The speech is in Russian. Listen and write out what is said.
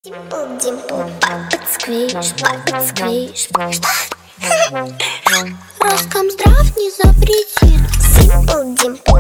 Dimple, dimple, pop it, squish, Роскомздрав не запретит. Simple, dimple.